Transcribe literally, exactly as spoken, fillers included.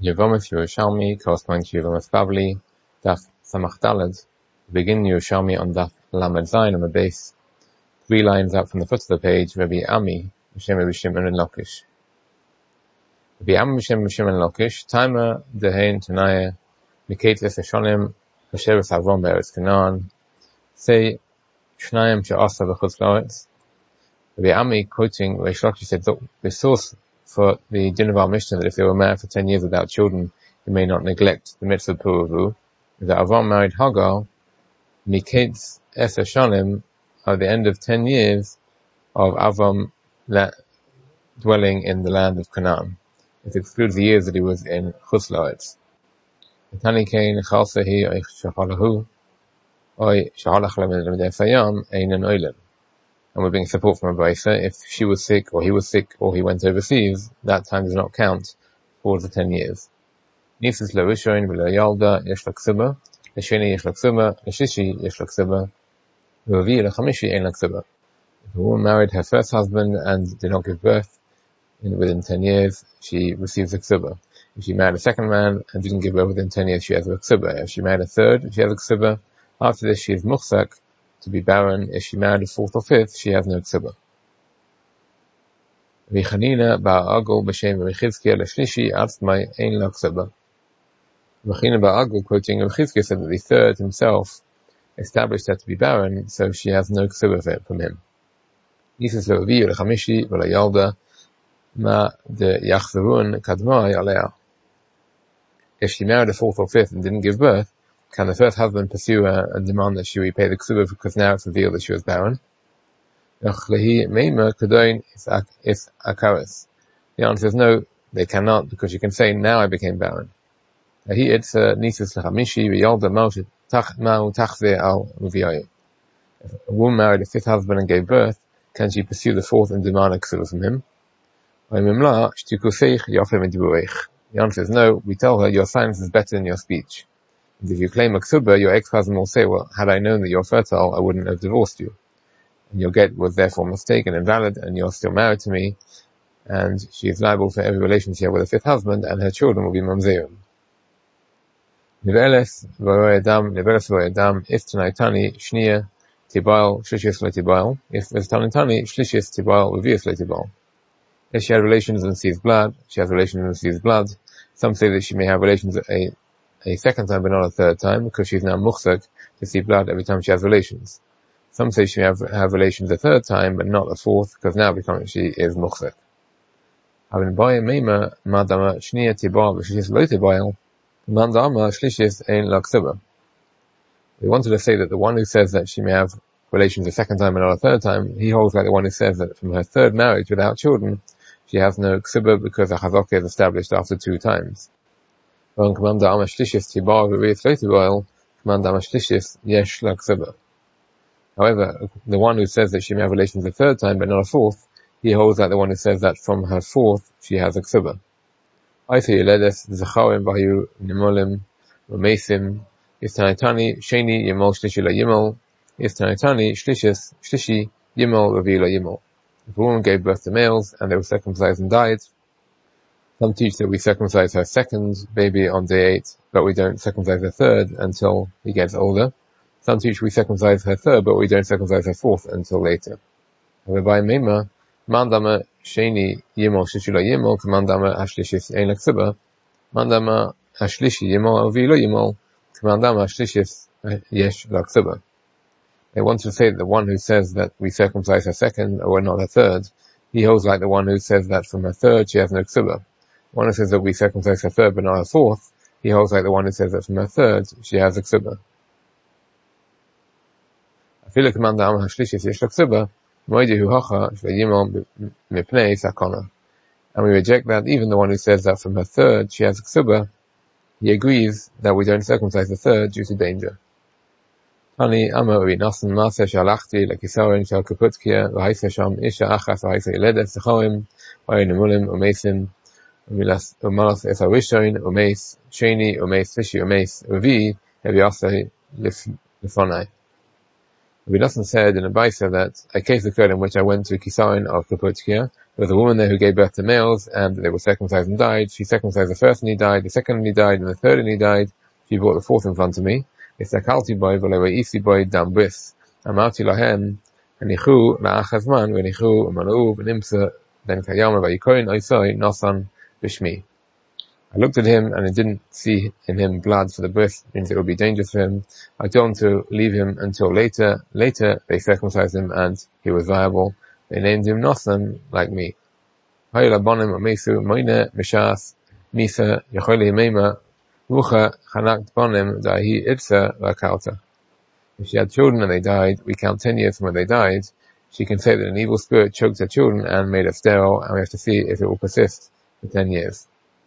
Yevamos Yerushalmi corresponds to Yevamos Bavli, Daf Samach Daled. Begin Yerushalmi on Daf Lamed Zayin on the base, three lines up from the foot of the page. Rabbi Ami, B'Shem Rabbi Shimon and Lakish. Rabbi Ami B'Shem Shimon and Lakish, Taima Dehain Tanaya, Miketes Eshonim, Hasheres Avron Be'eretz Canaan, say Shnayim She'asa V'chutz La'aretz. Rabbi Ami quoting Reish Lakish said that the source for the din of our Mishnah that if they were married for ten years without children, you may not neglect the mitzvah Puravu, is that Avram married Hagar, Miketz Es Hashanim, at the end of ten years of Avram la- dwelling in the land of Canaan. It excludes the years that he was in Chutz La'aretz. Tani Kain Chalsahi Oich Shachalahu, Oy Shahalach Lemedei Sayam, Ein An Oilen. And we're being support from a Abaisa. If she was sick, or he was sick, or he went overseas, that time does not count towards the ten years. Nisus Lerishoin V'Lo Yalda Yesh L'Ksuba, L'Sheni Yesh L'Ksuba, L'Shishi Yesh L'Ksuba, L'Ravi L'Chamishi Ein L'Ksuba. If a woman married her first husband and did not give birth in, within ten years, she receives a Ksuba. If she married a second man and didn't give birth within ten years, she has a Ksuba. If she married a third, she has a Ksuba. After this, she is Muchsak, to be barren. If she married a fourth or fifth, she has no ksuba. Rechanina ba'agol b'shem Rechizkiya l'shlishi atzmai ein la ksuba. Rechanina ba'agol, quoting Rechizkiya, said that the third himself established her to be barren, so she has no ksuba from him. Nisus le'avi l'chamishi v'layalda ma de yachzerun kadmai alea. If she married a fourth or fifth and didn't give birth, can the first husband pursue her and demand that she repay the ksuba because now it's revealed that she was barren? The answer is no, they cannot, because you can say, now I became barren. If a woman married a fifth husband and gave birth, can she pursue the fourth and demand a ksuba from him? The answer is no, we tell her, your silence is better than your speech. And if you claim a ksuba, your ex-husband will say, well, had I known that you're fertile, I wouldn't have divorced you. And your get was therefore mistaken and invalid, and you're still married to me, and she is liable for every relation she had with a fifth husband, and her children will be mamzerim. Niveles v'ro'edam, niveles v'ro'edam, if tanaitani, shnia, tibal, shlishis le'tibal, if there's tanitani, shlishis, tibal, revius le'tibal. If she had relations and sees blood, she has relations and sees blood. Some say that she may have relations at a a second time but not a third time, because she is now muchsak to see blood every time she has relations. Some say she may have, have relations a third time but not a fourth, because now becoming she is muchsak. Having by meima madama shnia tibal v'shishis lo tibal, mandama shlishis ein la ksuba. They wanted to say that the one who says that she may have relations a second time but not a third time, he holds like the one who says that from her third marriage without children, she has no ksuba because a chazaka is established after two times. However, the one who says that she may have relations a third time but not a fourth, he holds that the one who says that from her fourth she has a ksuba. Istanitani sheni yimol shlishi la yimol, istanitani shlishis shlishi yimol revi la yimol. If a woman gave birth to males and they were circumcised and died, some teach that we circumcise her second baby on day eight, but we don't circumcise her third until he gets older. Some teach we circumcise her third, but we don't circumcise her fourth until later. Whereby Meima, Mandama Sheni Yimol Shishula Yimol, Mandama Ashlishis Ein Laksuba, Mandama Ashlishi Yimol Avilo Yimol, Mandama Ashlishis Yesh Laksuba. They want to say that the one who says that we circumcise her second, or not her third, he holds like the one who says that from her third she has no ksuba. One who says that we circumcise her third but not her fourth, he holds like the one who says that from her third she has a ksuba. And we reject that even the one who says that from her third she has a ksuba, he agrees that we don't circumcise the third due to danger. Ani Amar Rabbi Nassan Maaseh Shalachti Lekisarin Shal Kaputkia V'Haisa Sham Isha Achas V'Haisa Yeledet Sechorim V'Hayin Emulim Umesim Umalas Esa Rishoin Umeis Sheni Umeis Fishi Umeis Revi Hevi Asai Lefonai. Rabbi Nosson said in a Baisa that a case occurred in which I went to Kisain of Kaputkia. There was a woman there who gave birth to males, and they were circumcised and died. She circumcised the first and he died, the second and he died, and the third and he died. She brought the fourth in front of me. Istakalti boy, v'lewa isi boy dam bris. Amarti lahem, hanichu la'achazman, v'nichu u'manu'u, v'nimsa, ben kayama v'yikoin oisoi, nosan, b'shmi. I looked at him and I didn't see in him blood, for the birth means it would be dangerous for him. I told him to leave him until later. Later, they circumcised him and he was viable. They named him Nosan, like me. If she had children and they died, we count ten years from when they died. She can say that an evil spirit choked her children and made her sterile, and we have to see if it will persist for ten years.